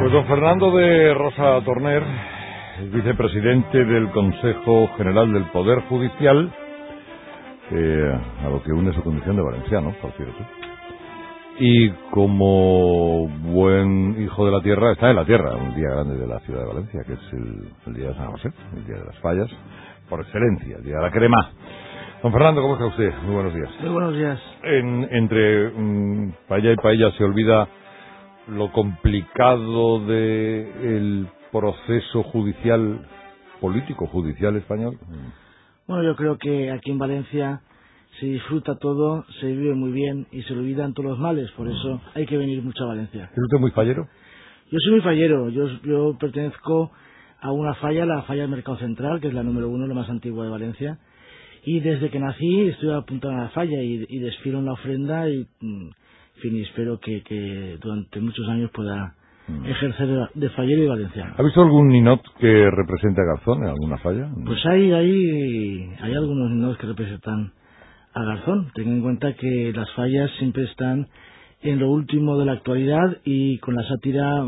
Pues don Fernando de Rosa Torner es vicepresidente del Consejo General del Poder Judicial, a lo que une su condición de valenciano, por cierto. Y como buen hijo de la tierra, está en la tierra, un día grande de la ciudad de Valencia, que es el día de San José, el día de las fallas, por excelencia, el día de la crema. Don Fernando, ¿cómo está usted? Muy buenos días. Muy buenos días. Entre paella y paella se olvida lo complicado del proceso judicial, político judicial español. Bueno, yo creo que aquí en Valencia se disfruta todo, se vive muy bien y se olvidan todos los males, por eso hay que venir mucho a Valencia. ¿Es usted muy fallero? Yo soy muy fallero, yo pertenezco a una falla, la falla del Mercado Central, que es la número 1, la más antigua de Valencia, y desde que nací estoy apuntado a la falla y desfilo en la ofrenda y, en fin, y espero que durante muchos años pueda ejercer de fallero y valenciano. ¿Ha visto algún ninot que represente a Garzón en alguna falla? Pues hay algunos ninots que representan a Garzón. Tengan en cuenta que las fallas siempre están en lo último de la actualidad y con la sátira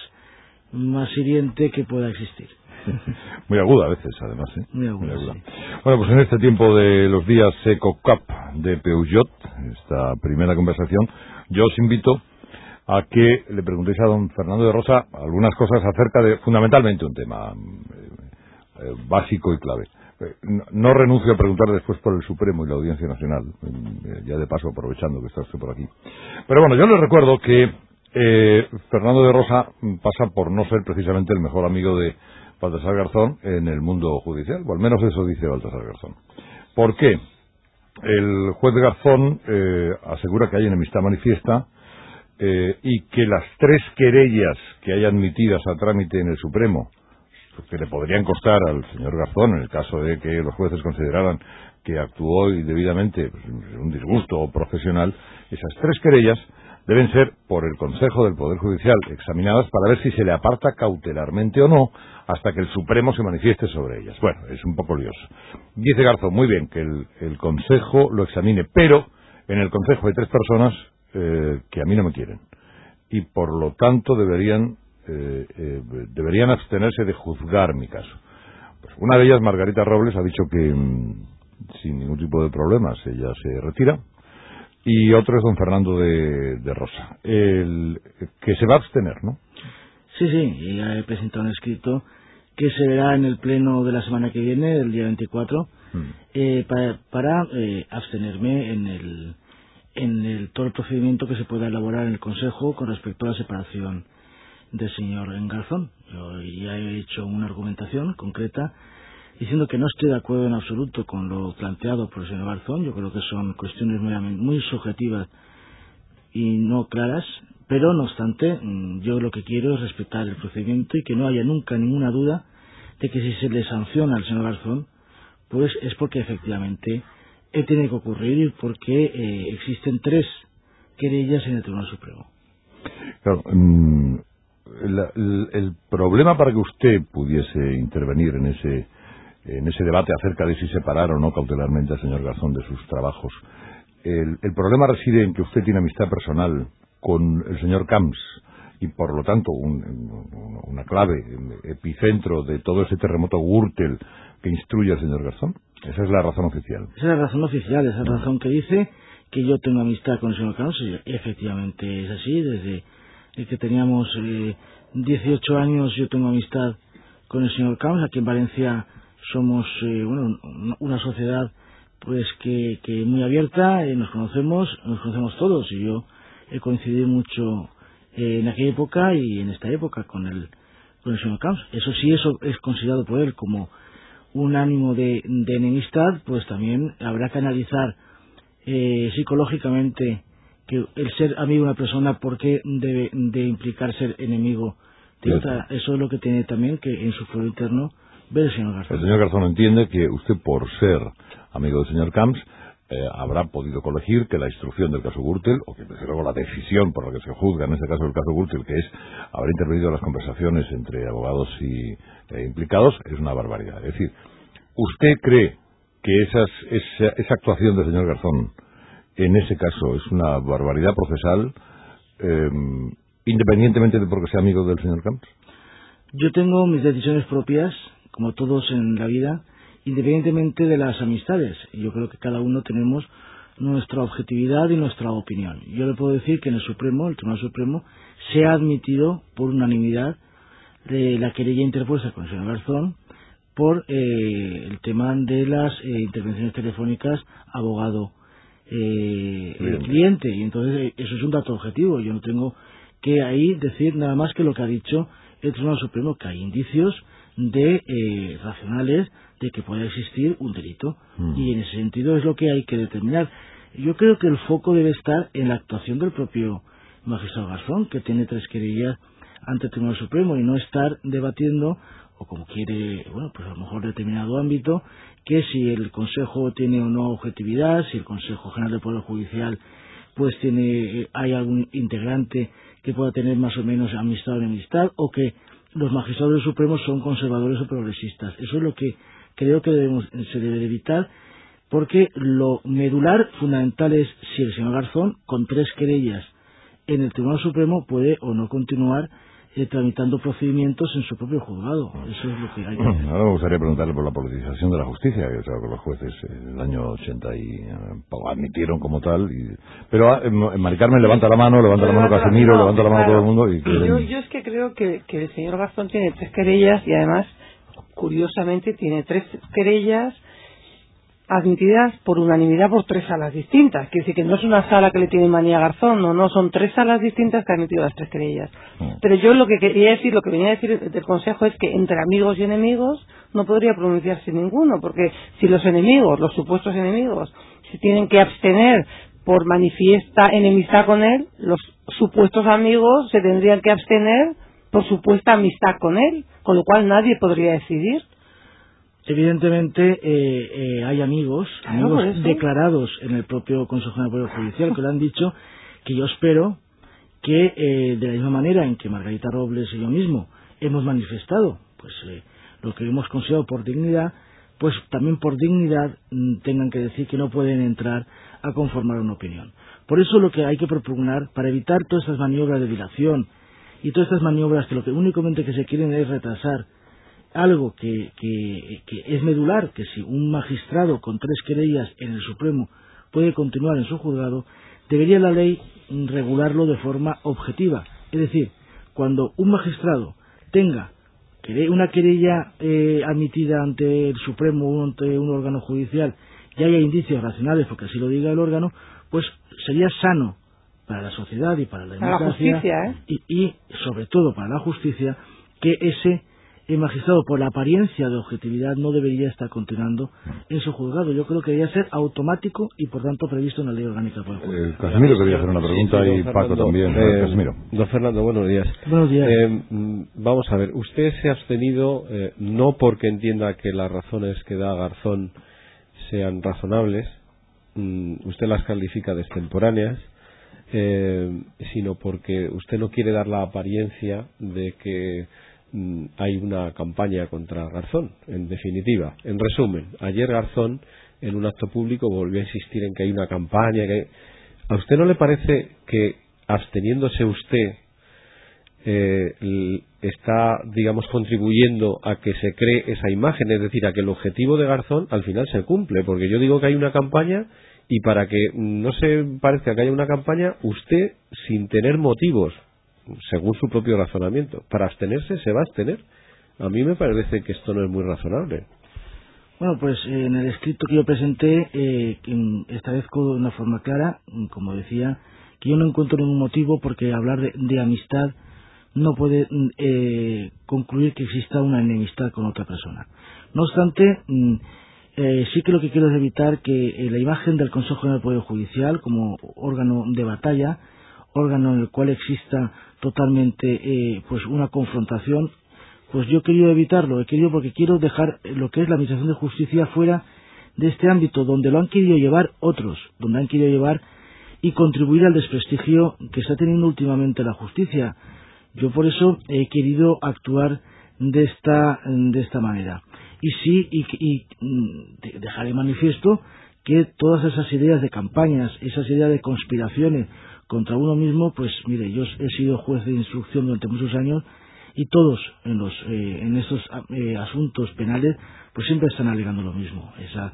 más hiriente que pueda existir. Muy aguda a veces, además, ¿eh? Muy aguda. Sí. Bueno, pues en este tiempo de los días Eco Cup de Peugeot, esta primera conversación, yo os invito a que le preguntéis a don Fernando de Rosa algunas cosas acerca de, fundamentalmente, un tema básico y clave. No renuncio a preguntar después por el Supremo y la Audiencia Nacional, ya de paso aprovechando que está usted por aquí. Pero bueno, yo les recuerdo que Fernando de Rosa pasa por no ser precisamente el mejor amigo de Baltasar Garzón en el mundo judicial, o al menos eso dice Baltasar Garzón. ¿Por qué? El juez Garzón asegura que hay enemistad manifiesta y que las 3 querellas que hay admitidas a trámite en el Supremo, que le podrían costar al señor Garzón en el caso de que los jueces consideraran que actuó indebidamente, pues, un disgusto profesional, esas 3 querellas deben ser por el Consejo del Poder Judicial examinadas para ver si se le aparta cautelarmente o no hasta que el Supremo se manifieste sobre ellas. Bueno, es un poco lioso. Dice Garzón, muy bien, que el Consejo lo examine, pero en el Consejo hay 3 personas que a mí no me quieren y por lo tanto deberían abstenerse de juzgar mi caso. Pues una de ellas, Margarita Robles, ha dicho que sin ningún tipo de problemas ella se retira, y otro es don Fernando de Rosa, que se va a abstener, ¿no? Sí, y ya he presentado un escrito que se verá en el pleno de la semana que viene, el día 24, para abstenerme en todo el procedimiento que se pueda elaborar en el Consejo con respecto a la separación del señor Garzón. Yo ya he hecho una argumentación concreta diciendo que no estoy de acuerdo en absoluto con lo planteado por el señor Garzón. Yo creo que son cuestiones muy subjetivas y no claras, pero no obstante yo lo que quiero es respetar el procedimiento y que no haya nunca ninguna duda de que si se le sanciona al señor Garzón, pues es porque efectivamente tiene que ocurrir y porque existen 3 querellas en el Tribunal Supremo. Claro, el problema para que usted pudiese intervenir en ese debate acerca de si separar o no cautelarmente al señor Garzón de sus trabajos, el problema reside en que usted tiene amistad personal con el señor Camps y por lo tanto una clave, epicentro de todo ese terremoto Gürtel que instruye al señor Garzón. Esa es la razón oficial. Esa es la razón oficial, esa es la razón que dice que yo tengo amistad con el señor Camps, y efectivamente es así. Desde que teníamos 18 años yo tengo amistad con el señor Camps. Aquí en Valencia somos una sociedad pues que muy abierta, nos conocemos todos, y yo he coincidido mucho en aquella época y en esta época con el señor Camps. Eso es considerado por él como un ánimo de enemistad, pues también habrá que analizar psicológicamente que el ser amigo de una persona, ¿por qué debe de implicar ser enemigo de otra? Eso es lo que tiene también que en su foro interno ver el señor Garzón. El señor Garzón entiende que usted, por ser amigo del señor Camps, habrá podido colegir que la instrucción del caso Gürtel, o que desde luego la decisión por la que se juzga en este caso el caso Gürtel, que es haber intervenido en las conversaciones entre abogados y implicados, es una barbaridad. Es decir, ¿usted cree que esa actuación del señor Garzón en ese caso es una barbaridad procesal independientemente de porque sea amigo del señor Camps? Yo tengo mis decisiones propias, como todos en la vida, independientemente de las amistades. Yo creo que cada uno tenemos nuestra objetividad y nuestra opinión. Yo le puedo decir que en el Tribunal Supremo, se ha admitido por unanimidad la querella interpuesta con el señor Garzón por el tema de las intervenciones telefónicas abogado-cliente. Y entonces eso es un dato objetivo. Yo no tengo que ahí decir nada más que lo que ha dicho el Tribunal Supremo, que hay indicios racionales de que pueda existir un delito. Y en ese sentido es lo que hay que determinar. Yo creo que el foco debe estar en la actuación del propio magistrado Garzón, que tiene 3 querellas ante el Tribunal Supremo, y no estar debatiendo, o como quiere, pues a lo mejor determinado ámbito, que si el Consejo tiene o no objetividad, si el Consejo General del Poder Judicial pues hay algún integrante que pueda tener más o menos amistad o enemistad, o que los magistrados del Supremo son conservadores o progresistas. Eso es lo que creo que se debe evitar, porque lo medular fundamental es si el señor Garzón, con 3 querellas en el Tribunal Supremo, puede o no continuar tramitando procedimientos en su propio juzgado. Eso es lo que hay que hacer. Ahora me gustaría preguntarle por la politización de la justicia, que los jueces en el año 80 admitieron como tal. Pero Mari Carmen levanta la mano Casimiro, levanta la mano todo el mundo. Yo es que creo que el señor Garzón tiene 3 querellas y además, curiosamente, tiene 3 querellas admitidas por unanimidad por 3 salas distintas. Quiere decir que no es una sala que le tiene manía a Garzón, no, son 3 salas distintas que han admitido las 3 querellas. Pero yo lo que quería decir, lo que venía a decir del Consejo es que entre amigos y enemigos no podría pronunciarse ninguno, porque si los enemigos, los supuestos enemigos, se tienen que abstener por manifiesta enemistad con él, los supuestos amigos se tendrían que abstener por supuesta amistad con él, con lo cual nadie podría decidir. Evidentemente hay amigos declarados en el propio Consejo General del Poder Judicial que lo han dicho, que yo espero que de la misma manera en que Margarita Robles y yo mismo hemos manifestado pues lo que hemos considerado por dignidad, pues también por dignidad tengan que decir que no pueden entrar a conformar una opinión. Por eso lo que hay que propugnar, para evitar todas estas maniobras de dilación y todas estas maniobras que lo que únicamente que se quieren es retrasar algo que es medular, que si un magistrado con 3 querellas en el Supremo puede continuar en su juzgado, debería la ley regularlo de forma objetiva. Es decir, cuando un magistrado tenga una querella admitida ante el Supremo o ante un órgano judicial y haya indicios racionales, porque así lo diga el órgano, pues sería sano para la sociedad y para la democracia, y sobre todo para la justicia, que el magistrado, por la apariencia de objetividad, no debería estar continuando en su juzgado. Yo creo que debería ser automático y, por tanto, previsto en la Ley Orgánica del Poder Judicial. Casimiro quería hacer una pregunta, y Paco también. Casimiro. Don Fernando, buenos días. Buenos días. Vamos a ver, usted se ha abstenido no porque entienda que las razones que da Garzón sean razonables, usted las califica de extemporáneas, sino porque usted no quiere dar la apariencia de que hay una campaña contra Garzón, en definitiva. En resumen, ayer Garzón, en un acto público, volvió a insistir en que hay una campaña. ¿A usted no le parece que, absteniéndose usted, está, digamos, contribuyendo a que se cree esa imagen? Es decir, a que el objetivo de Garzón al final se cumple, porque yo digo que hay una campaña, y para que no se parezca que haya una campaña, usted, sin tener motivos, según su propio razonamiento, para abstenerse, se va a abstener. A mí me parece que esto no es muy razonable. Bueno, pues en el escrito que yo presenté establezco de una forma clara, como decía, que yo no encuentro ningún motivo porque hablar de amistad no puede concluir que exista una enemistad con otra persona. No obstante, sí que lo que quiero es evitar que la imagen del Consejo General del Poder Judicial como órgano de batalla, órgano en el cual exista totalmente pues una confrontación, pues yo he querido evitarlo, porque quiero dejar lo que es la administración de justicia fuera de este ámbito, donde lo han querido llevar otros, donde han querido llevar y contribuir al desprestigio que está teniendo últimamente la justicia. Yo por eso he querido actuar de esta manera. Y sí, y dejar de manifiesto que todas esas ideas de campañas, esas ideas de conspiraciones contra uno mismo, pues mire, yo he sido juez de instrucción durante muchos años y todos en estos asuntos penales pues siempre están alegando lo mismo,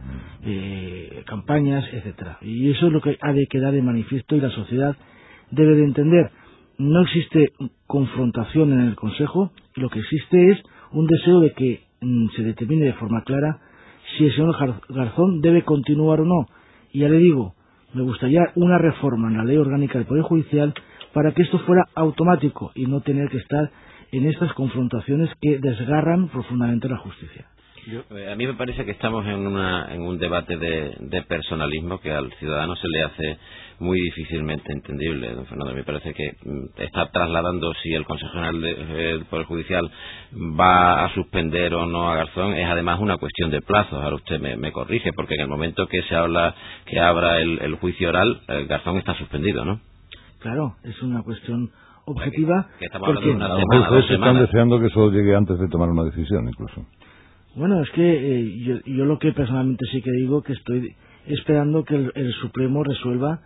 campañas, etcétera. Y eso es lo que ha de quedar de manifiesto y la sociedad debe de entender. No existe confrontación en el Consejo, y lo que existe es un deseo de que se determine de forma clara si el señor Garzón debe continuar o no. Y ya le digo, me gustaría una reforma en la ley orgánica del Poder Judicial para que esto fuera automático y no tener que estar en estas confrontaciones que desgarran profundamente la justicia. A mí me parece que estamos en un debate de personalismo que al ciudadano se le hace muy difícilmente entendible, don Fernando. Me parece que está trasladando si el Consejo General del Poder Judicial va a suspender o no a Garzón es además una cuestión de plazos. Ahora usted me corrige, porque en el momento que abra el juicio oral, Garzón está suspendido, ¿no? Claro, es una cuestión objetiva. Que estamos hablando de una los semana, 2 jueces están semanas. deseando que eso llegue antes de tomar una decisión, incluso. Bueno, es que yo lo que personalmente sí que digo, que estoy esperando que el Supremo resuelva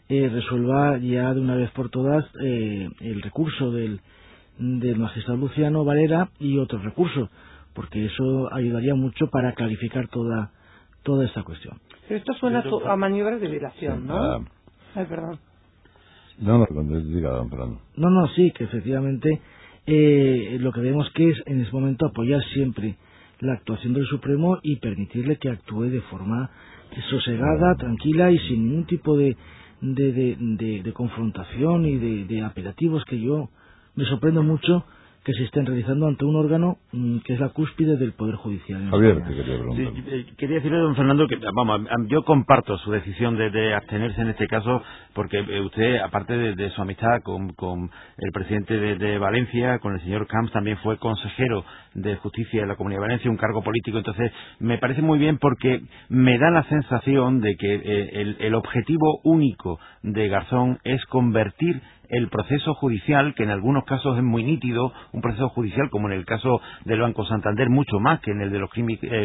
ya de una vez por todas el recurso del magistrado Luciano Varela y otros recursos, porque eso ayudaría mucho para clarificar toda esta cuestión. Pero esto suena a maniobras de dilación, ¿no? Ay, perdón. No, cuando diga, don Fernando. No, sí, que efectivamente lo que vemos que es en ese momento apoyar siempre la actuación del Supremo y permitirle que actúe de forma sosegada, tranquila y sin ningún tipo de confrontación y de apelativos, que yo me sorprendo mucho que se estén realizando ante un órgano que es la cúspide del Poder Judicial. Javier, te quería preguntar. Sí, quería decirle, don Fernando, que yo comparto su decisión de abstenerse en este caso, porque usted, aparte de su amistad con el presidente de Valencia, con el señor Camps, también fue consejero de Justicia de la Comunidad de Valencia, un cargo político. Entonces, me parece muy bien, porque me da la sensación de que el objetivo único de Garzón es convertir el proceso judicial, que en algunos casos es muy nítido, un proceso judicial como en el caso del Banco Santander, mucho más que en el de los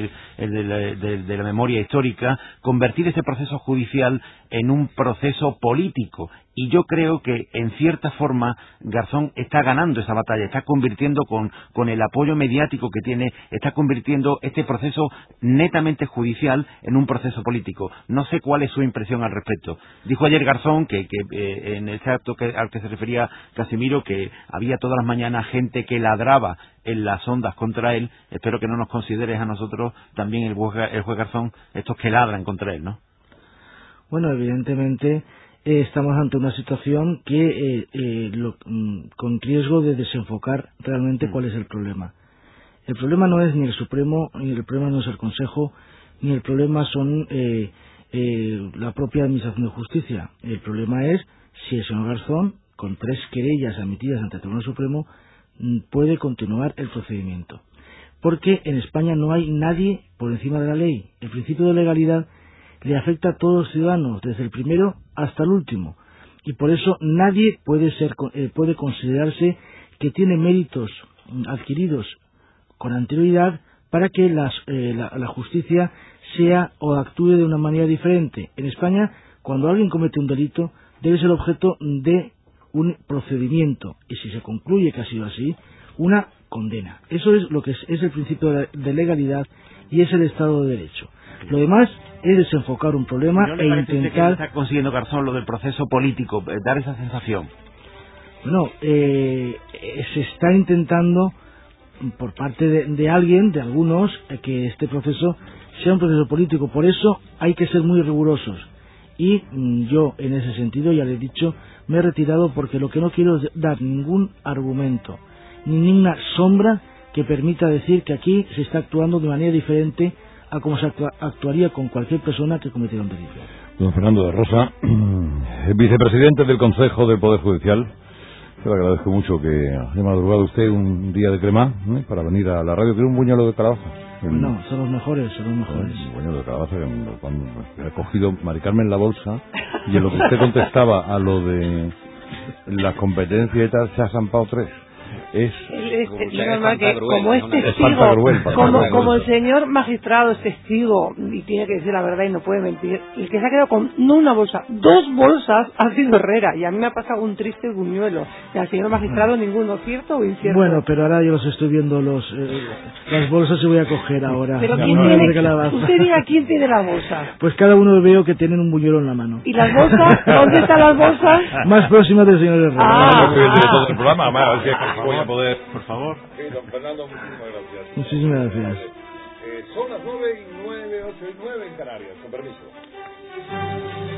de la memoria histórica, convertir ese proceso judicial en un proceso político. Y yo creo que, en cierta forma, Garzón está ganando esa batalla, está convirtiendo con el apoyo mediático que tiene, está convirtiendo este proceso netamente judicial en un proceso político. No sé cuál es su impresión al respecto. Dijo ayer Garzón que en ese acto al que se refería Casimiro, que había todas las mañanas gente que ladraba en las ondas contra él. Espero que no nos consideres a nosotros también el juez Garzón, estos que ladran contra él, ¿no? Bueno, evidentemente estamos ante una situación que con riesgo de desenfocar realmente cuál es el problema. El problema no es ni el Supremo, ni el problema no es el Consejo, ni el problema son la propia Administración de Justicia. El problema es si el señor Garzón, con 3 querellas admitidas ante el Tribunal Supremo, puede continuar el procedimiento. Porque en España no hay nadie por encima de la ley. El principio de legalidad le afecta a todos los ciudadanos, desde el primero hasta el último, y por eso nadie puede considerarse que tiene méritos adquiridos con anterioridad para que la justicia sea o actúe de una manera diferente. En España, cuando alguien comete un delito, debe ser objeto de un procedimiento, y si se concluye que ha sido así, una condena. Eso es lo que es el principio de legalidad y es el Estado de Derecho. Lo demás es desenfocar un problema ¿No le parece intentar... que está consiguiendo Garzón lo del proceso político, dar esa sensación? Bueno, se está intentando por parte de alguien, de algunos, que este proceso sea un proceso político. Por eso hay que ser muy rigurosos. Y yo, en ese sentido, ya le he dicho, me he retirado, porque lo que no quiero es dar ningún argumento, ni ninguna sombra que permita decir que aquí se está actuando de manera diferente a como se actuaría con cualquier persona que cometiera un delito. Don Fernando de Rosa, vicepresidente del Consejo del Poder Judicial, yo le agradezco mucho que haya madrugado usted un día de crema para venir a la radio. ¿Quiere un buñuelo de calabaza? No, son los mejores, son los mejores. Un buñuelo de calabaza que cuando he cogido Mari Carmen la bolsa, y en lo que usted contestaba a lo de las competencias y tal, se ha zampado 3. Es normal que como es testigo, como el señor magistrado es testigo y tiene que decir la verdad y no puede mentir, el que se ha quedado con no una bolsa, 2 bolsas ha sido Herrera, y a mí me ha pasado un triste buñuelo, y al señor magistrado ninguno, ¿cierto o incierto? Bueno, pero ahora yo los estoy viendo las bolsas y voy a coger ahora. Pero ¿usted diga quién tiene la bolsa? Pues cada uno veo que tienen un buñuelo en la mano. ¿Y las bolsas? ¿Dónde están las bolsas? Más próximas del señor Herrera. Soy el director del programa, además, voy a poder... Por favor. Sí, don Fernando, muchísimas gracias. Muchísimas gracias. Son las 9:09, 8:09 en Canarias, con permiso.